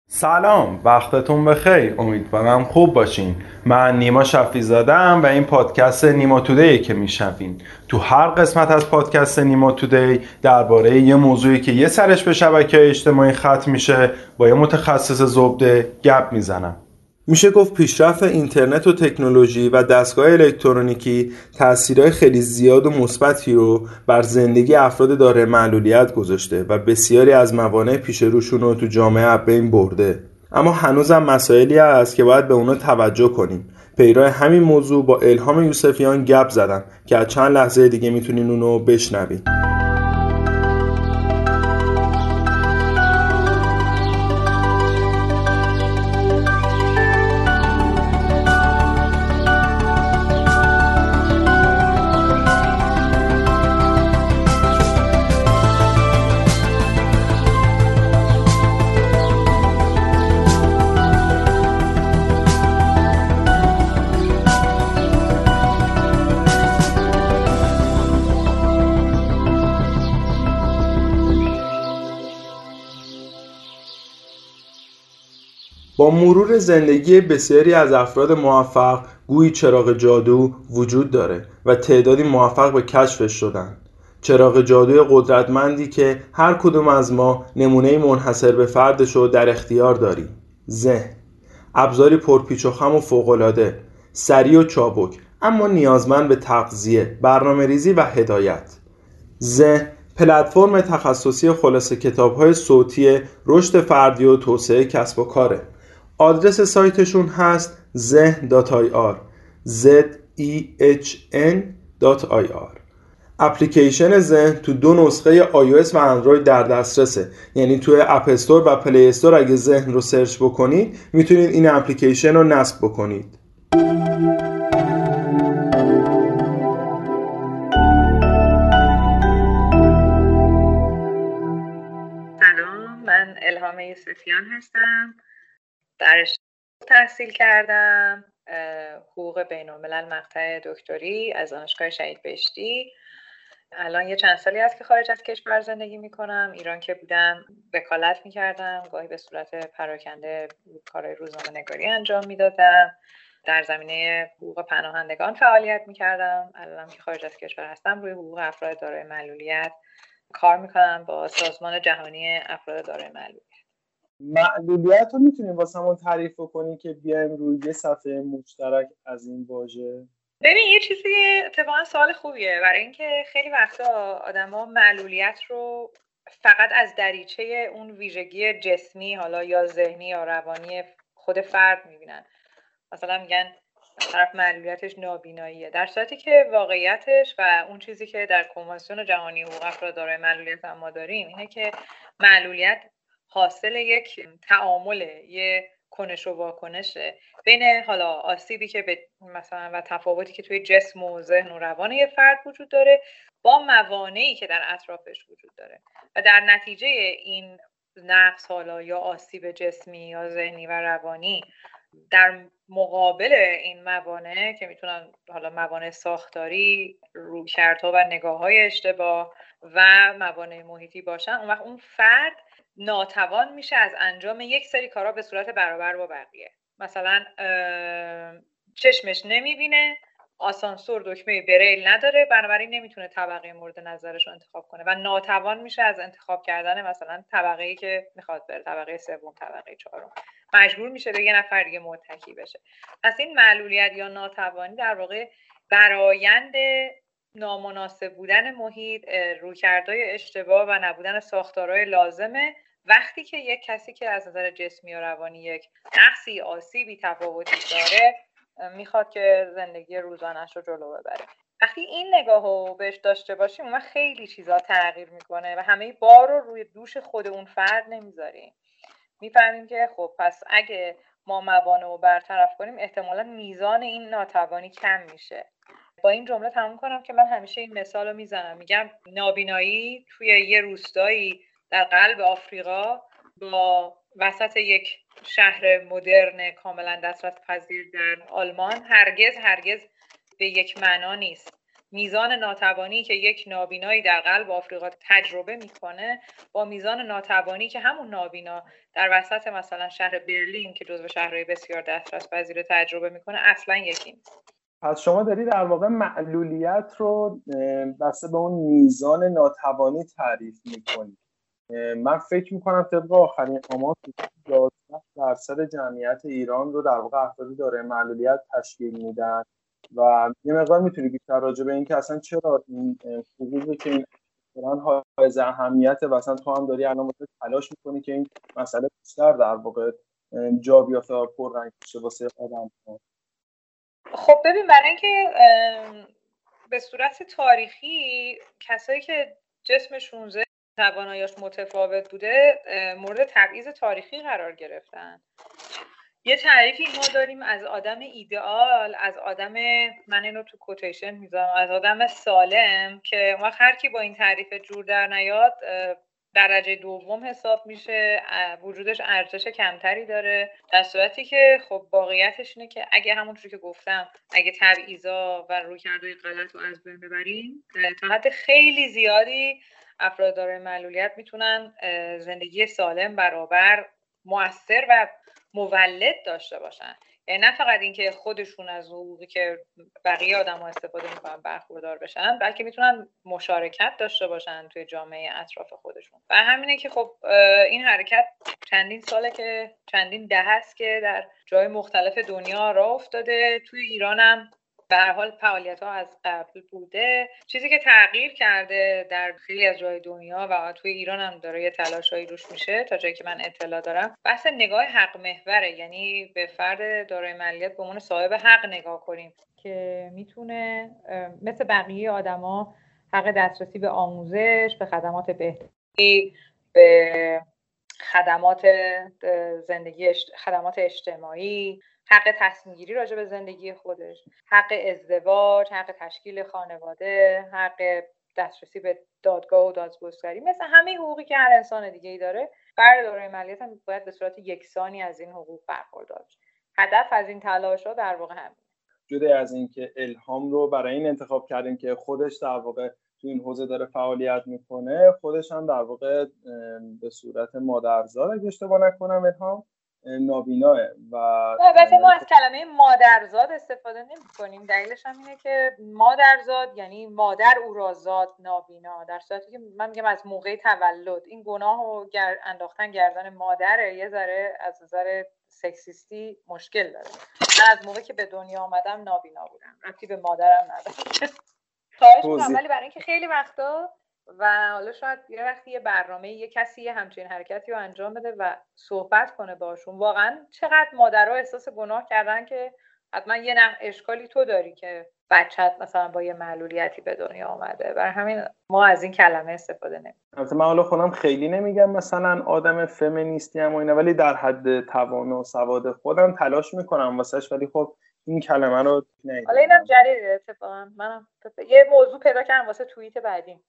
سلام، وقتتون بخیر. امیدوارم خوب باشین. من نیما شفیع‌زاده‌ام و این پادکست نیما تودی که میشنوین. تو هر قسمت از پادکست نیما تودی درباره یه موضوعی که یه سرش به شبکه اجتماعی ختم میشه با یه متخصص زبده گپ میزنم. میشه گفت پیشرفت اینترنت و تکنولوژی و دستگاه الکترونیکی تأثیرهای خیلی زیاد و مثبتی رو بر زندگی افراد دارای معلولیت گذاشته و بسیاری از موانع پیش روشون رو تو جامعه از بین برده. اما هنوزم مسائلی هست که باید به اونا توجه کنیم. پیرای همین موضوع با الهام یوسفیان گپ زدم که از چند لحظه دیگه میتونین اونو بشنوین. با مرور زندگی بسیاری از افراد موفق گویی چراغ جادو وجود داره و تعدادی موفق به کشفش شدن. چراغ جادوی قدرتمندی که هر کدوم از ما نمونه منحصر به فردش رو در اختیار داریم. ذهن، ابزاری پرپیچ و خم و فوق‌العاده، سریع و چابک، اما نیازمند به تغذیه، برنامه‌ریزی و هدایت. ذهن پلتفرم تخصصی خلاصه کتاب‌های صوتی رشد فردی و توسعه کسب و کاره. آدرس سایتشون هست zehn.ir zehn.ir. اپلیکیشن ذهن تو دو نسخه iOS و اندروید در دسترسه، یعنی توی اپ استور و پلی استور اگه ذهن رو سرچ بکنید میتونید این اپلیکیشن رو نصب بکنید. سلام، من الهام یوسفیان هستم. در تحصیل کردم حقوق بین‌الملل مقطع دکتری از دانشگاه شهید بهشتی. الان یه چند سالی هست که خارج از کشور زندگی میکنم. ایران که بودم وکالت میکردم، گاهی به صورت پراکنده کارهای روزنامه‌نگاری انجام میدادم. در زمینه حقوق پناهندگان فعالیت میکردم. الان که خارج از کشور هستم روی حقوق افراد دارای معلولیت کار میکنم با سازمان جهانی افراد دارای معلولیت. معلولیت رو میتونیم واسمون تعریف کنیم که بیایم روی یه صفحه مشترک از این واژه؟ ببین، یه چیزی اتفاقا سوال خوبیه، برای اینکه خیلی وقتا آدما معلولیت رو فقط از دریچه اون ویژگی جسمی حالا یا ذهنی یا روانی خود فرد میبینن. مثلا میگن طرف معلولیتش نابیناییه، در صورتی که واقعیتش و اون چیزی که در کنوانسیون جهانی حقوق افراد دارای معلولیت ما داریم اینه که معلولیت حاصل یک تعامل، یه کنش و واکنشه بین حالا آسیبی که به مثلا و تفاوتی که توی جسم و ذهن و روان یه فرد وجود داره با موانعی که در اطرافش وجود داره و در نتیجه این نقص حالا یا آسیب جسمی یا ذهنی و روانی در مقابل این موانع که میتونن حالا موانع ساختاری، رویکردها و نگاه‌های اشتباه و موانع محیطی باشن، اون وقت اون فرد ناتوان میشه از انجام یک سری کارا به صورت برابر با بقیه. مثلا چشمش نمیبینه، آسانسور دکمه بریل نداره، بنابراین نمیتونه طبقه مورد نظرش رو انتخاب کنه و ناتوان میشه از انتخاب کردن مثلا طبقه‌ای که میخواد بره، طبقه سوم، طبقه چهارم. مجبور میشه به یه نفر دیگه متکی بشه. پس این معلولیت یا ناتوانی در واقع برآیند نامناسب بودن محیط، رویکردهای اشتباه و نبودن ساختارهای لازمه وقتی که یک کسی که از نظر جسمی و روانی یک نقصی، آسیبی، تفاوتی داره میخواد که زندگی روزانه‌اش رو جلو ببره. وقتی این نگاه رو بهش داشته باشیم اون خیلی چیزا تغییر میکنه و همه بار رو روی دوش خود اون فرد نمیذاریم. میفهمیم که خب پس اگه ما موانع رو برطرف کنیم احتمالاً میزان این ناتوانی کم میشه. با این جمله تموم کنم که من همیشه این مثال رو میزنم، میگم نابینایی توی یه روستایی در قلب آفریقا با وسط یک شهر مدرن کاملا دسترس پذیر در آلمان هرگز به یک معنا نیست. میزان ناتوانی که یک نابینایی در قلب آفریقا تجربه میکنه با میزان ناتوانی که همون نابینا در وسط مثلا شهر برلین که جزو شهرهای بسیار دسترس پذیر تجربه میکنه اصلا یکی نیست. پس شما داری در واقع معلولیت رو بسته به اون میزان ناتوانی تعریف میکنی. من فکر میکنم طبق آخرین آمار 11% جمعیت ایران رو در واقع افرادی داره معلولیت تشکیل میدن و یه مقدار میتونی بیشتر راجع به این که اصلا چرا این حقوقی که این افراد حائز اهمیته و اصلا تو هم داری الان تلاش میکنی که این مسئله بیشتر در واقع جا بیافته و پررنگ بشه واسه آدم‌ها. خب ببین، برای اینکه به صورت تاریخی کسایی که جسمشون تواناییش متفاوت بوده مورد تبعیض تاریخی قرار گرفتن. یه تعریفی ما داریم از آدم ایدئال، از آدم، من اینو تو کوتیشن میذارم، از آدم سالم که ما هر کی با این تعریف جور در نیاد درجه دوم حساب میشه، وجودش ارزش کمتری داره، در صورتی که خب واقعیتش اینه که اگه همونطوری که گفتم اگه تبعیضا و رویکردهای غلط رو از بین ببریم تا حد خیلی زیادی افراد دارای معلولیت میتونن زندگی سالم، برابر، مؤثر و مولد داشته باشن. یعنی نه فقط اینکه خودشون از حقوقی که بقیه آدم‌ها استفاده میکنن برخوردار بشن، بلکه میتونن مشارکت داشته باشن توی جامعه اطراف خودشون. و همینه که خب این حرکت چندین ساله که چندین دهه است که در جای مختلف دنیا راه افتاده. توی ایران هم به هر حال فعالیت‌ها از قبل بوده. چیزی که تغییر کرده در خیلی از جای دنیا و توی ایران هم داره یه تلاشایی روش میشه تا جایی که من اطلاع دارم، بحث نگاه حق محوره. یعنی به فرد دارای معلولیت به عنوان صاحب حق نگاه کنیم که میتونه مثل بقیه آدما حق دسترسی به آموزش، به خدمات بهداشتی، به خدمات زندگی، خدمات اجتماعی، حق تصمیم گیری راجع به زندگی خودش، حق ازدواج، حق تشکیل خانواده، حق دسترسی به دادگاه و دادگستری، مثل همه حقوقی که هر انسان دیگه‌ای داره، فرد دارای معلولیت هم باید به صورت یکسانی از این حقوق برخوردار بشه. هدف از این تلاش‌ها در واقع همین. جدا از اینکه الهام رو برای این انتخاب کردیم که خودش در واقع تو این حوزه داره فعالیت میکنه، خودش هم در واقع به صورت مادرزاد اگه اشتباه نکنم الهام نابیناه و البته ما از کلمه مادرزاد استفاده نمی‌کنیم. دلیلش هم اینه که مادرزاد یعنی مادر او را زاد نابینا، در صورتی که من میگم از موقع تولد. این گناهو انداختن گردن مادره یه ذره از نظر سکسیستی مشکل داره. من از موقعی که به دنیا آمدم نابینا بودم، ربطی به مادرم نداره. خواهش می‌کنم، ولی برای اینکه خیلی وقتا و حالا شاید یه وقتی یه برنامه یه کسی یه همچین حرکتی رو انجام بده و صحبت کنه باشون، واقعا چقدر مادرها احساس گناه کردن که حتما یه اشکالی تو داری که بچت مثلا با یه معلولیتی به دنیا آمده. برای همین ما از این کلمه استفاده نمی‌کنیم. البته من حالا خودم خیلی نمیگم مثلا آدم فمینیستی ام و اینا، ولی در حد توان و سواد خودم تلاش میکنم واسش، ولی خب این کلمه رو نمیدونم. حالا اینم جدیده اتفاقا، منم یه موضوع پیدا کردم واسه توییت بعدی.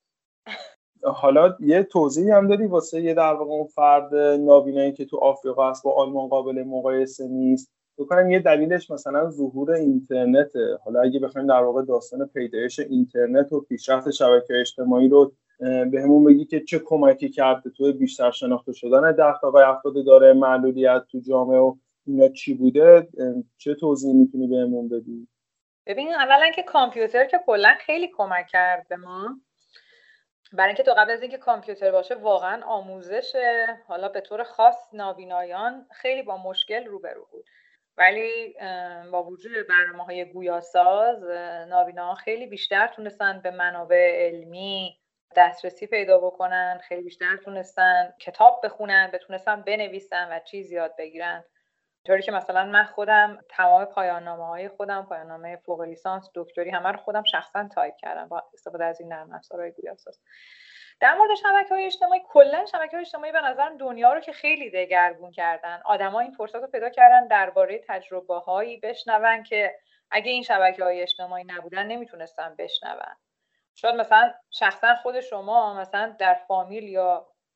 حالا یه توضیحی هم دادی واسه یه در واقع اون فرد نابینایی که تو آفریقا هست با آلمان قابل مقایسه نیست. فکر کنم یه دلیلش مثلا ظهور اینترنته. حالا اگه بخوایم در واقع داستان پیدایش اینترنت و پیشرفت شبکه‌های اجتماعی رو بهمون بگی که چه کمکی کرده تو بیشتر شناخته شدن دغدغه‌های افراد داره معلولیت تو جامعه و اینا چی بوده، چه توضیحی میتونی بهمون بدی؟ ببین، اولا که کامپیوتر که کلا خیلی کمک کرد به ما، برای اینکه تو قبل از اینکه کامپیوتر باشه واقعا آموزش حالا به طور خاص نابینایان خیلی با مشکل روبرو بود، ولی با وجود برنامه‌های گویاساز نابیناها خیلی بیشتر تونستن به منابع علمی دسترسی پیدا بکنن، خیلی بیشتر تونستن کتاب بخونن، بتونستن بنویسن و چیز یاد بگیرن. طوری که مثلا من خودم تمام پایان‌نامه‌های خودم، پایان‌نامه فوق لیسانس، دکتری، همه رو خودم شخصا تایپ کردم با استفاده از این نرم افزارهای گویاساز. در مورد شبکه‌های اجتماعی، کلا شبکه‌های اجتماعی به نظرم دنیا رو که خیلی دگرگون کردن. آدم‌ها این فرصت رو پیدا کردن درباره تجربه‌هایی بشنون که اگه این شبکه‌های اجتماعی نبودن نمیتونستن بشنون. شاید مثلا شخصا خود شما مثلا در فامیل یا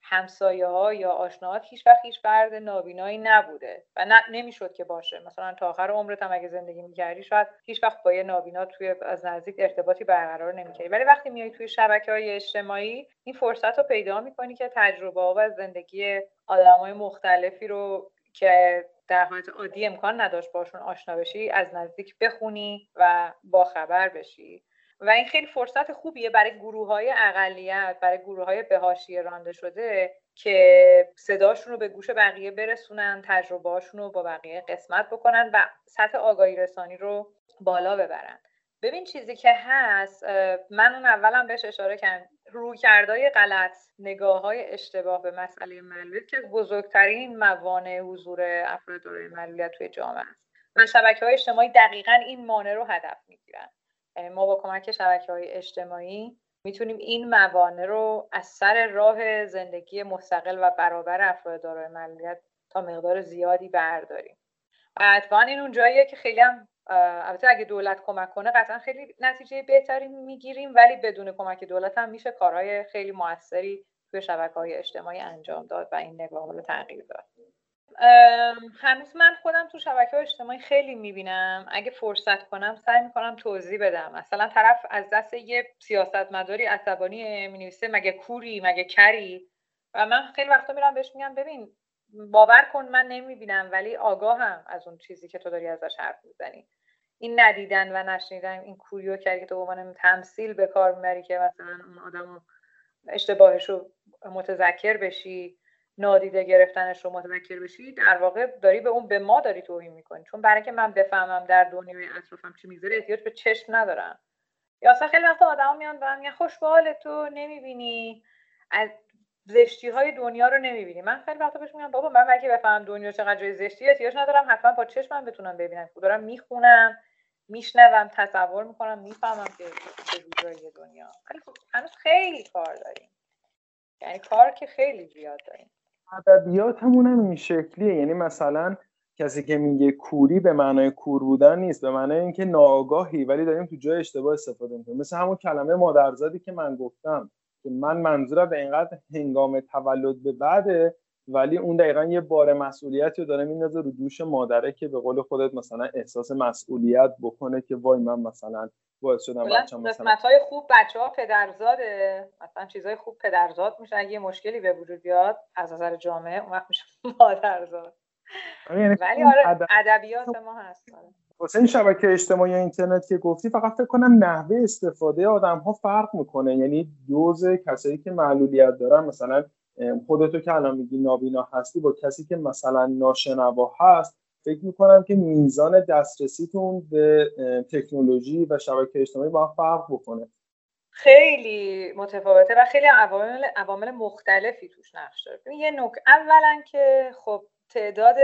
همسایه‌ها یا آشناهات هیچ فرد نابینایی نبوده و نمیشد که باشه. مثلا تا آخر عمرت هم اگه زندگی می‌کردی شاید هیچ وقت با یه نابینا توی از نزدیک ارتباطی برقرار نمی‌کردی، ولی وقتی میای توی شبکه‌های اجتماعی این فرصت رو پیدا می‌کنی که تجربه‌ها و زندگی آدم‌های مختلفی رو که در حالت عادی امکان نداشت باشون آشنا بشی از نزدیک بخونی و با خبر بشی. و این خیلی فرصت خوبیه برای گروه‌های اقلیت، برای گروه‌های به حاشیه رانده شده که صداشون رو به گوش بقیه برسونن، تجربه‌هاشون رو با بقیه قسمت بکنن و سطح آگاهی رسانی رو بالا ببرن. ببین چیزی که هست، من اون اولم بهش اشاره کردم، رویکردهای غلط، نگاه‌های اشتباه به مسئله معلولیت که بزرگترین موانع حضور افراد دارای معلولیت توی جامعه است و شبکه‌های اجتماعی دقیقاً این مانع رو هدف می‌گیرن. ما با کمک شبکه‌های اجتماعی میتونیم این موانع رو از سر راه زندگی مستقل و برابر افراد دارای معلولیت تا مقدار زیادی برداریم. اتفاقاً این اون جاییه که خیلی هم البته اگه دولت کمک کنه قطعا خیلی نتیجه بهتری میگیریم، ولی بدون کمک دولت هم میشه کارهای خیلی موثری توی شبکه‌های اجتماعی انجام داد و این نگاه رو تغییر داد. هنوز من خودم تو شبکه‌های اجتماعی خیلی میبینم، اگه فرصت کنم سعی میکنم توضیح بدم. مثلا طرف از دست یه سیاستمداری عصبانی مینویسه مگه کوری مگه کری، و من خیلی وقتا میرم بهش میگم ببین باور کن من نمیبینم ولی آگاهم از اون چیزی که تو داری ازش حرف میزنی. این ندیدن و نشنیدن، این کوری و کری که تو به عنوان تمثیل به کار میبری که مثلا اون آدمو اشتباهش رو متذکر بشی، نادیده گرفتنش رو متذکر بشی، در واقع داری به ما داری توهین میکنی. چون برای که من بفهمم در دنیای اطرافم چی میذاره احتیاج به چشم ندارم. یا اصلا خیلی وقتا آدما میان و میگن خوش به حالت، تو نمیبینی از زشتی های دنیا رو نمیبینی. من خیلی وقتا بهش میگم بابا من اگه بفهمم دنیا چقدر جای زشتی احتیاج ندارم حتما با چشمم بتونم ببینم، دارم میخونم، میشنوم، تصور میکنم، میفهمم که چه جای دنیا. ولی خب هنوز خیلی کار داریم، یعنی کار که خیلی زیاد داریم. ادبیات همون هم این شکلیه، یعنی مثلا کسی که میگه کوری به معنای کور بودن نیست، به معنای اینکه ناآگاهی ولی داریم تو جای اشتباه استفاده میکنیم. مثل همون کلمه مادرزادی که من گفتم که من منظورم به اینقدر هنگام تولد به بعده، ولی اون دقیقا یه بار مسئولیتی رو داره میندازه رو دوش مادره که به قول خودت مثلا احساس مسئولیت بکنه که وای من مثلا باعث شدم بچه‌م مثلا قسمت‌های خوب بچه‌ها پدرزاده، مثلا چیزای خوب پدرزاد میشه، اگه یه مشکلی به وجود بیاد از نظر جامعه اون وقت میشه مادرزاد. ولی آره ادبیات ما هست. واسه این شبکه اجتماعی یا اینترنت که گفتی فقط فکر کنم نحوه استفاده آدم‌ها فرق میکنه، یعنی دوز کسایی که معلولیت دارن، مثلا خودتو که الان میگی نابینا هستی، با کسی که مثلا ناشنوا هست فکر میکنم که میزان دسترسیتون به تکنولوژی و شبکه اجتماعی با هم فرق بکنه. خیلی متفاوته و خیلی عوامل مختلفی توش نقش داره. یه نکته اولا که خب تعداد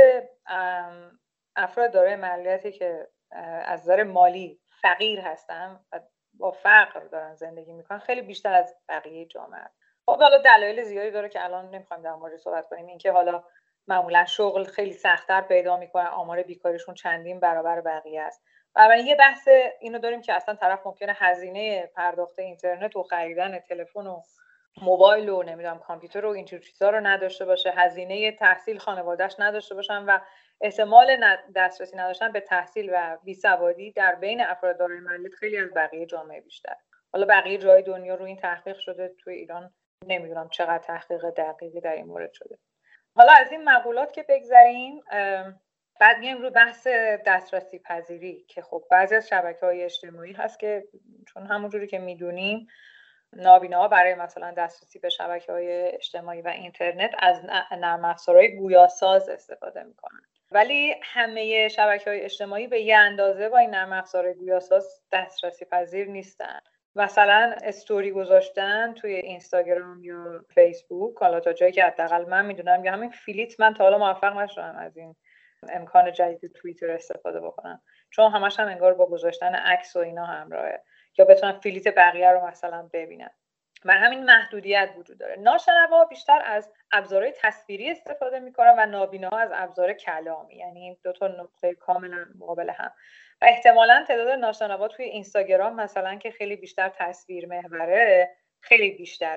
افراد دارای معلولیتی که از نظر مالی فقیر هستن و با فقر دارن زندگی میکنن خیلی بیشتر از بقیه جامعه. خب حالا دلایل زیادی داره که الان نمیخوایم در موردش صحبت کنیم. اینکه حالا معمولا شغل خیلی سخت‌تر پیدا میکنن، آمار بیکاریشون چندین برابر بقیه است. برای یه بحث اینو داریم که اصلا طرف ممکنه هزینه پرداخت اینترنت و خریدن تلفن و موبایل و نمیدونم کامپیوتر و این جور چیزا رو نداشته باشه، هزینه تحصیل خانواده‌اش نداشته باشن و احتمال دسترسی نداشتن به تحصیل و بیسوادی در بین افراد دارای معلولیت خیلی از بقیه جامعه بیشتر. حالا بقیه جای دنیا رو این تحقیق شده، توی ایران نمیدونم چقدر تحقیق دقیقی در این مورد شده. حالا از این مقولات که بگذریم، بعد میایم رو بحث دسترسی پذیری که خب بعضی از شبکه‌های اجتماعی هست که چون همونجوری که میدونیم نابیناها برای مثلا دسترسی به شبکه‌های اجتماعی و اینترنت از نرم افزارهای گویاساز استفاده میکنن، ولی همه شبکه‌های اجتماعی به یه اندازه با این نرم افزارهای گویاساز دسترسی پذیر نیستن. مثلا استوری گذاشتن توی اینستاگرام یا فیسبوک، حالا تا جایی که حداقل من میدونم، یا همین فیلیت، من تا حالا موفق نشدم از این امکان جدید توییتر استفاده بکنم، چون همش هم انگار با گذاشتن عکس و اینا همراهه یا بتونن فیلیت بقیه رو مثلا ببینن. من همین محدودیت وجود داره. ناشنوا بیشتر از ابزارهای تصویری استفاده میکنن و نابیناها از ابزار کلامی، یعنی این دو تا نقطه کاملا مقابل هم. و احتمالاً تعداد ناشنوا توی اینستاگرام مثلا که خیلی بیشتر تصویر محوره خیلی بیشتره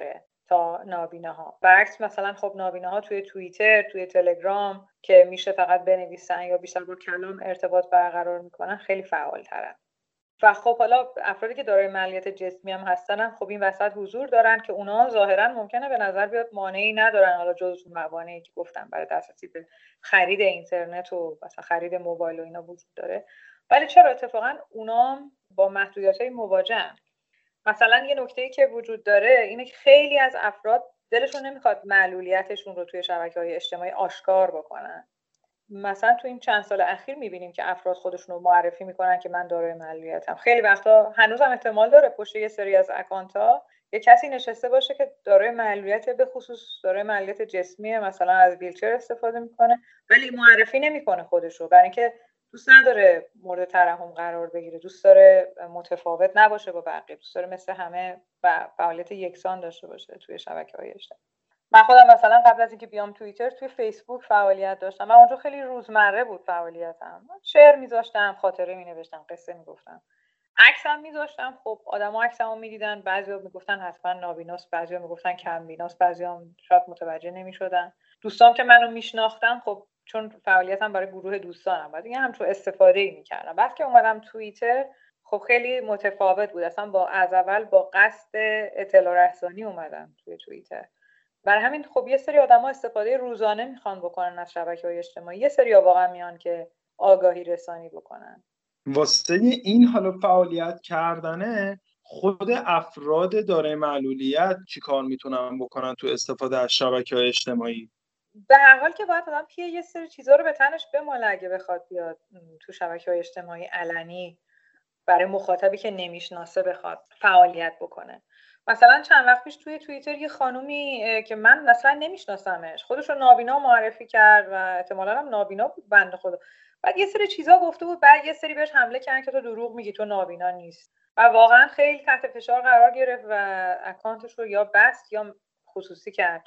تا نابیناها. برعکس مثلا خب نابیناها توی توییتر، توی تلگرام که میشه فقط بنویسن یا بیشتر با کلام ارتباط برقرار میکنن خیلی فعال‌ترن. و خب حالا افرادی که دارای معلولیت جسمی هم هستن خب این وسط حضور دارن که اونا ظاهرا ممکنه به نظر بیاد مانعی ندارن، حالا جز موانعی که گفتم برای دسترسی به خرید اینترنت و مثلا خرید موبایل و اینا وجود داره، ولی چرا اتفاقا اونا با محدودیت‌های مواجهن. مثلا یه نکته‌ای که وجود داره اینه که خیلی از افراد دلشون نمیخواد معلولیتشون رو توی شبکه‌های اجتماعی آشکار بکنن. مثلا تو این چند سال اخیر میبینیم که افراد خودشون رو معرفی میکنن که من دارای معلولیتم. خیلی وقتا هنوزم احتمال داره پشت یه سری از اکانت‌ها یه کسی نشسته باشه که دارای معلولیت، به خصوص دارای معلولیت جسمی، مثلا از ویلچر استفاده میکنه ولی معرفی نمیکنه خودش رو، برای اینکه دوست نداره مورد ترحم قرار بگیره، دوست داره متفاوت نباشه با بقیه، دوست داره مثل همه فعالیت یکسان داشته باشه توی شبکه‌های اجتماعی. من خودم مثلا قبل از اینکه بیام توییتر توی فیسبوک فعالیت داشتم. من اونجا خیلی روزمره بود فعالیتم. شعر میذاشتم، خاطره مینوشتم، قصه میگفتم، عکسم میذاشتم. خب آدما عکسمو میدیدن، بعضیا میگفتن حتما نابیناست، بعضیا میگفتن کم بیناست، بعضیا شاید متوجه نمیشدن. دوستان که منو میشناختن خب چون فعالیتم برای گروه دوستانم بعد دیگه همچون استفاده میکردم. بعد که اومدم توییتر خب خیلی متفاوت بود. اصلا از اول با قصد اطلاع رسانی اومدم توی توییتر. برای همین خب یه سری آدم‌ها استفاده روزانه میخوان بکنن از شبکه‌های اجتماعی، یه سری واقعا میان که آگاهی رسانی بکنن. واسه این حالا فعالیت کردنه خود افراد دارای معلولیت چی کار میتونن بکنن تو استفاده از شبکه‌های اجتماعی؟ به هر حال که باید آدم یه سری چیزا رو به تنش بماله اگه بخواد بیاد تو شبکه‌های اجتماعی علنی برای مخاطبی که نمیشناسه بخواد فعالیت بکنه. مثلا چند وقت پیش توی توییتر یه خانومی که من مثلا نمیشناسمش خودش رو نابینا معرفی کرد و احتمالاً هم نابینا بود بنده خدا. بعد یه سری چیزا گفته بود، بعد یه سری بهش حمله کردن که تو دروغ میگی، تو نابینا نیست. و واقعا خیلی تحت فشار قرار گرفت و اکانتش رو یا بست یا خصوصی کرد.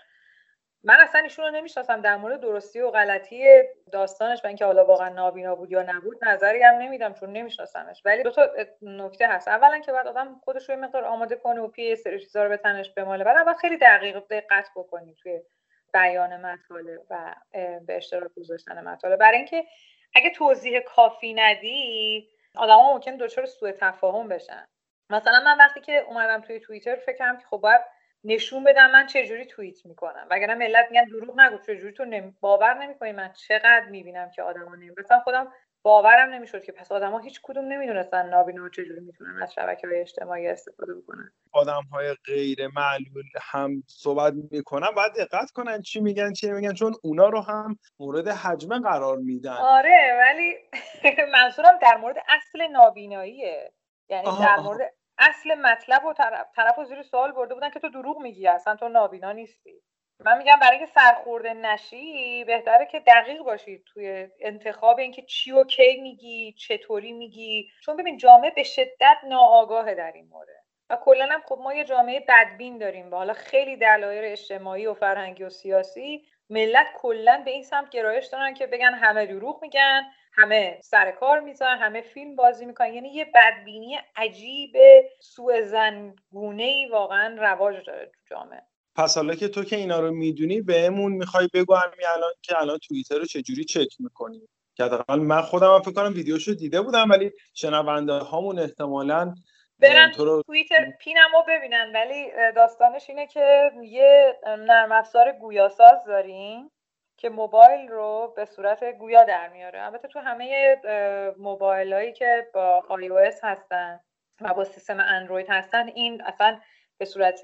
من اصلا ایشون رو نمیشناسم، در مورد درستی و غلطی داستانش و اینکه حالا واقعا نابینا بود یا نبود نظری هم نمیدم چون نمیشناسمش. ولی دو تا نکته هست. اولا که بعد آدم خودش رو یه مقدار آماده کنه و پیه سری چیزا رو به تنش بماله، بعد خیلی دقت بکنی توی بیان مطالب و به اشتراک گذاشتن مطالب، برای اینکه اگه توضیح کافی ندی آدما ممکن دچار سوء تفاهم بشن. مثلا من وقتی که اومدم توی توییتر فکر کردم که خب باید نشون بدم من چجوری توییت میکنم، وگرنه ملت میگن دروغ نگو، چجوری تو باور نمیکنی من چقدر میبینم که آدما مثلا خودم باورم نمیشد که پس آدما هیچ کدوم نمیدونستن نابینا چجوری میتونن از شبکه‌های اجتماعی استفاده بکنن. آدم‌های غیر معلول هم صحبت میکنن باید دقت کنن چی میگن چون اونا رو هم مورد حجمه قرار میدن. آره ولی منظورم در مورد اصل نابیناییه، یعنی در مورد اصل مطلب و طرفو زیر سوال برده بودن که تو دروغ میگی، اصلا تو نابینا نیستی. من میگم برای اینکه سرخورده نشی بهتره که دقیق باشی توی انتخاب اینکه چی و کی میگی، چطوری میگی، چون ببین جامعه به شدت ناآگاهه در این مورد و کلا هم خب ما یه جامعه بدبین داریم و حالا خیلی دلایل اجتماعی و فرهنگی و سیاسی ملت کلا به این سمت گرایش دارن که بگن همه دروغ میگن، همه سر کار میذارن، همه فیلم بازی میکنن. یعنی یه بدبینی عجیب سوء ظن‌گونه‌ای واقعا رواج داره تو جامعه. پس حالا که تو که اینا رو میدونی بهمون میخوای بگو همین الان که الان توییتر رو چجوری چک میکنی؟ که حداقل من خودم هم فکر کنم ویدیوشو دیده بودم ولی شنونده هامون احتمالاً برن توییتر پینمو ببینن. ولی داستانش اینه که یه نرم افزار گویاساز داریم که موبایل رو به صورت گویا در میاره. البته تو همه موبایلایی که با iOS هستن و با سیستم اندروید هستن این اصلا به صورت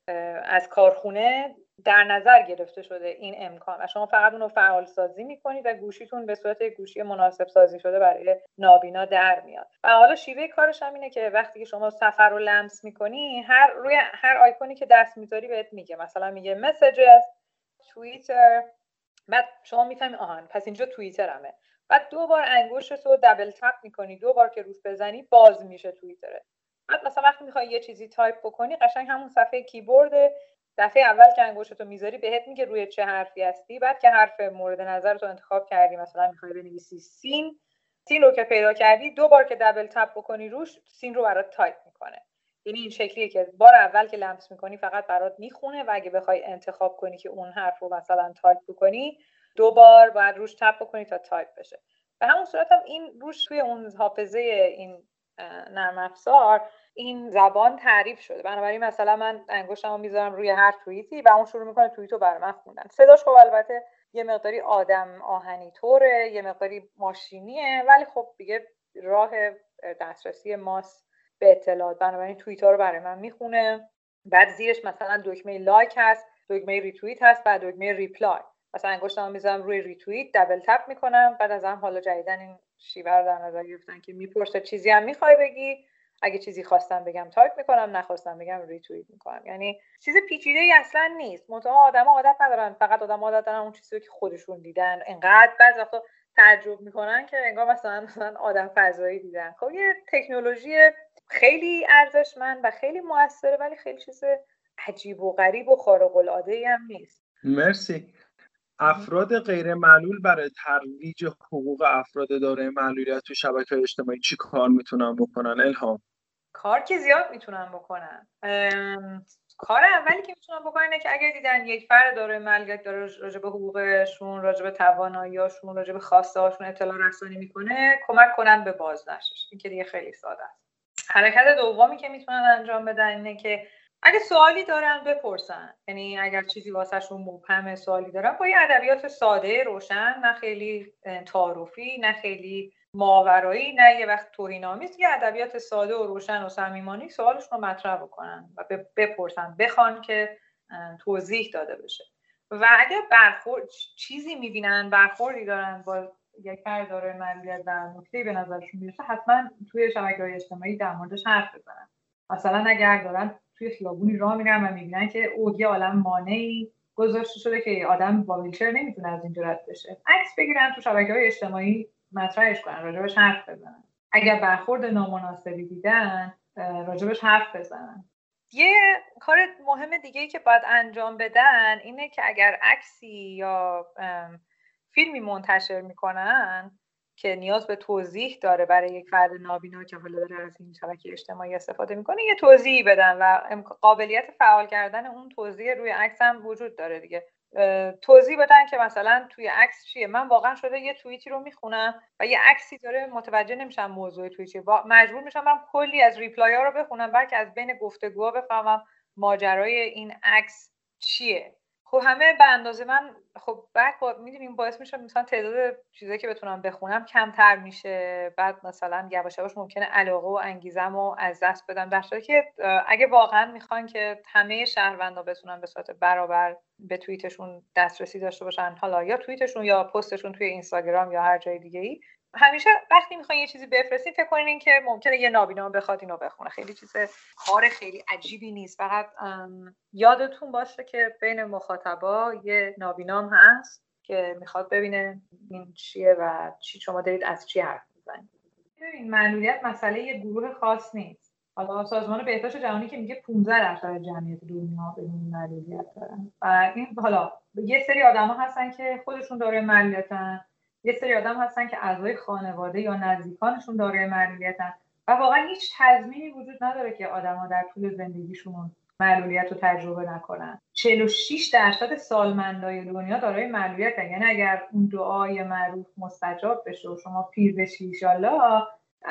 از کارخونه در نظر گرفته شده این امکان و شما فقط اون رو فعال سازی میکنید و گوشیتون به صورت گوشی مناسب سازی شده برای نابینا در میاد. و حالا شیوه کارش هم اینه که وقتی که شما سفر رو لمس میکنی روی هر آیکونی که دست میذاری بهت میگه، مثلا میگه مسیجز، توییتر، بعد شما میفهمی آهان پس اینجا توییترمه. بعد 2 بار انگشتت رو دبل تپ میکنی، 2 بار که روش بزنی باز میشه توییتره. بعد مثلا وقتی میخوای یه چیزی تایپ بکنی قشنگ همون صفحه کیبورد دفعه اول که انگشتتو میذاری بهت میگه روی چه حرفی هستی. بعد که حرف مورد نظرتو انتخاب کردی، مثلا میخوای بنویسی سین رو که پیدا کردی 2 بار که دبل تپ بکنی روش سین رو برات تایپ میکنه. یعنی این شکلیه که بار اول که لمس میکنی فقط برات میخونه و اگه بخوای انتخاب کنی که اون حرف رو مثلا تایپ بکنی 2 بار باید روش تپ بکنی تا تایپ بشه. به همون صورت هم این روش توی اون حافظه این نرم افزار این زبان تعریف شده. بنابراین مثلا من انگشتمو میذارم روی هر توییتی و اون شروع میکنه توییتو برام من خوندن. صداش خب البته یه مقداری آدم آهنی طوره، یه مقداری ماشینیه، ولی خب دیگه راه دسترسی ماست به اطلاعات. بنابراین توییتا رو برای من میخونه. بعد زیرش مثلا دکمه لایک هست، دکمه ریتوییت هست، بعد دکمه ریپلای. مثلا انگشتمو میذارم روی ریتوییت، دبل تپ میکنم. بعد از هم حالا جدیدن این شیوه رو در نظر گرفتن که میپرسه چیزی هم میخوای بگی، اگه چیزی خواستم بگم تایپ میکنم، نخواستم بگم ریتوییت میکنم. یعنی چیز پیچیده‌ای اصلا نیست. منتها آدما عادت ندارن، فقط آدما عادت دارن اون چیزی که خودشون دیدن انقدر بعضی وقتا تعجب میکنن که انگار مثلا آدم فضایی دیدن. خب یه تکنولوژی خیلی ارزشمند و خیلی موثره، ولی خیلی چیز عجیب و غریب و خارق العاده‌ای هم نیست. مرسی. افراد غیر معلول برای ترویج حقوق افراد دارای معلولیت تو شبکه‌های اجتماعی چی کار میتونن بکنن الهام؟ کار که زیاد میتونن بکنن. کار اولی که میتونن بکنن اینه که اگر دیدن یک فرد دارای معلولیت داره راجع به حقوقشون، راجع به توانایی‌هاشون، راجع به خواسته‌هاشون اطلاع رسانی میکنه، کمک کنن به بازنشرش. این که دیگه خیلی ساده است. حرکت دومی که میتونن انجام بدن اینه که اگه سوالی دارن بپرسن. یعنی اگر چیزی واسهشون مبهمه، سوالی دارن، با یه ادبیات ساده روشن، نه خیلی تعارفی، نه خیلی ماورایی، نه یه وقت توهین‌آمیز، یه ادبیات ساده و روشن و صمیمانه سوالشون رو مطرح بکنن و بپرسن، بخوان که توضیح داده بشه. و اگه چیزی میبینن، برخوردی دارن با یک فرد دارای معلولیت و نکته‌ای به نظرشون میرسه، حتما توی شبکه‌های اجتماعی در موردش حرف بزنن. مثلا اگر دارن توی خیابونی راه میرن و میبینن که یه عالم مانعی گذاشته شده که آدم با ویلچر نمیتونه از اینجا رد بشه، عکس بگیرن تو شبکه‌های اجتماعی مطرحش کنن، راجبش حرف بزنن. اگر برخورد نامناسبی دیدن راجبش حرف بزنن. یه کار مهم دیگه‌ای که باید انجام بدن اینه که اگر عکسی یا فیلمی منتشر میکنن که نیاز به توضیح داره برای یک فرد نابینا که حالا داره از این شبکه اجتماعی استفاده میکنه، یه توضیحی بدن و قابلیت فعال کردن اون توضیح روی عکس هم وجود داره دیگه. توضیح بدن که مثلا توی عکس چیه. من واقعا شده یه توییتی رو میخونم و یه عکسی داره متوجه نمیشم موضوع توییت چیه، مجبور میشم برم کلی از ریپلای ها رو بخونم بلکه از بین گفتگوها بفهمم ماجرای این عکس چیه. خب همه به اندازه من، خب بعد میدونیم باعث میشه مثلا تعداد چیزایی که بتونم بخونم کمتر میشه. بعد مثلا یواش یواش ممکنه علاقه و انگیزه‌مو از دست بدم، در صورتی که اگه واقعا میخوان که همه شهروندا بتونن به صورت برابر به توییتشون دسترسی داشته باشن، حالا یا توییتشون یا پستشون توی اینستاگرام یا هر جای دیگه‌ای، همیشه وقتی میخواین یه چیزی بفرستین فکر کنین این که ممکنه یه نابینا بخواد اینو بخونه. خیلی چیز کار خیلی عجیبی نیست. فقط یادتون باشه که بین مخاطبا یه نابینام هست که میخواد ببینه این چیه و چی شما دارید از چی حرف میزنید. ببین معلولیت مسئله یه گروه خاص نیست. حالا سازمان بهداشت جهانی که میگه 15% جمعیت دنیا به این معلولیت دارن و این حالا یه سری آدما هستن که خودشون دارای معلولیتن، یه سری آدم هستن که اعضای خانواده یا نزدیکانشون دارای معلولیتن و واقعا هیچ تضمینی وجود نداره که آدما در طول زندگیشون معلولیت رو تجربه نکنن. 46% سالمندای دنیا دارای معلولیتن. یعنی اگر اون دعای معروف مستجاب بشه و شما پیر بشی ان شاءالله،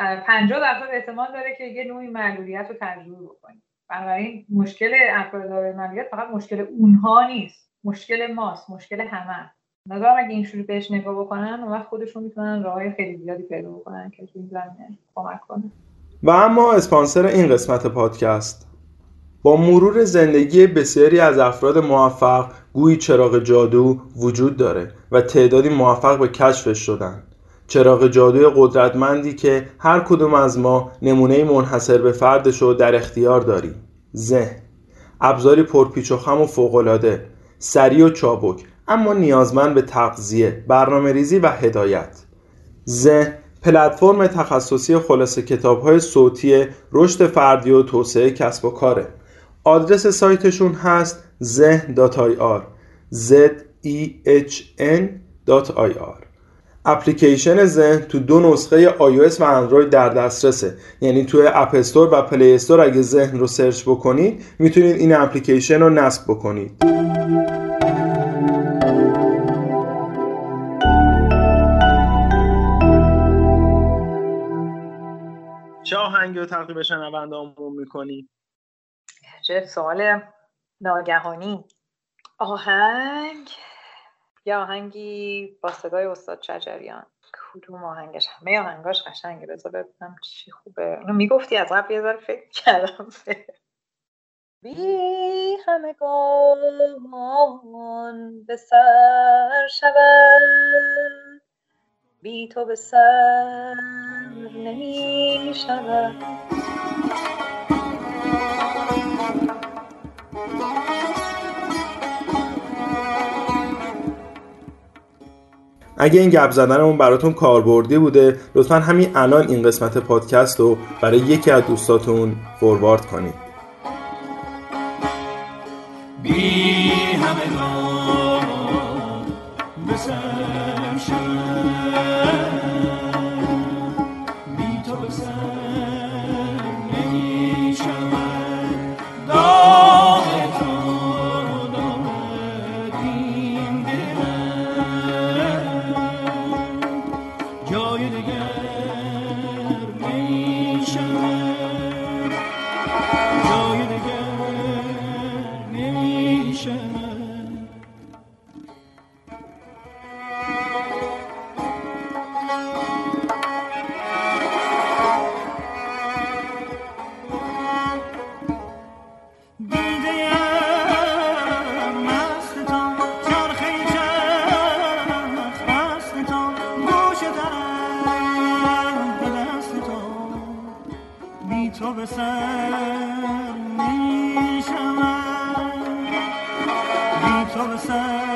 50% احتمال داره که یه نوعی معلولیت رو تجربه بکنید. بنابراین مشکل افراد دارای معلولیت فقط مشکل اونها نیست، مشکل ماست، مشکل همه. نظرم اگه اینجوری بهش نگاه بکنن اون وقت خودشون میتونن راههای خیلی زیادی پیدا بکنن که توی زمینه کمک کنه. و اما اسپانسر این قسمت پادکست. با مرور زندگی بسیاری از افراد موفق گویی چراغ جادو وجود داره و تعدادی موفق به کشفش شدن. چراغ جادوی قدرتمندی که هر کدوم از ما نمونه منحصر به فردش رو در اختیار داریم. ذهن، ابزاری پرپیچ و خم و فوق‌العاده، سریع و چابک اما نیازمند به تغذیه، برنامه‌ریزی و هدایت. ذهن پلتفرم تخصصی خلاصه کتاب‌های صوتی رشد فردی و توسعه کسب و کاره. آدرس سایتشون هست zehn.ir zehn.ir. اپلیکیشن ذهن تو 2 نسخه iOS و اندروید در دسترسه. یعنی توی اپ استور و پلی استور اگه ذهن رو سرچ بکنید میتونید این اپلیکیشن رو نصب بکنید. چه آهنگی رو تقدیم شنونده‌هامون می‌کنی؟ چه سوال ناگهانی. یه آهنگی با صدای استاد شجریان. کدوم آهنگش؟ همه آهنگاش قشنگه. بذار ببینم چی خوبه. اونو میگفتی از قبل یه ذره فکر کردم. بی همگان به سر شود، بی تو به سر نمی شود. اگه این گپ زدنمون براتون کاربردی بوده لطفاً همین الان این قسمت پادکست رو برای یکی از دوستاتون فوروارد کنید. بی همگان به سر شود، بی تو به سر نمی شود. داغ تو دامد این دلم، جای دگر نمی شود، جای دگر نمی شود. تو به سر نمی شود، بی تو به سر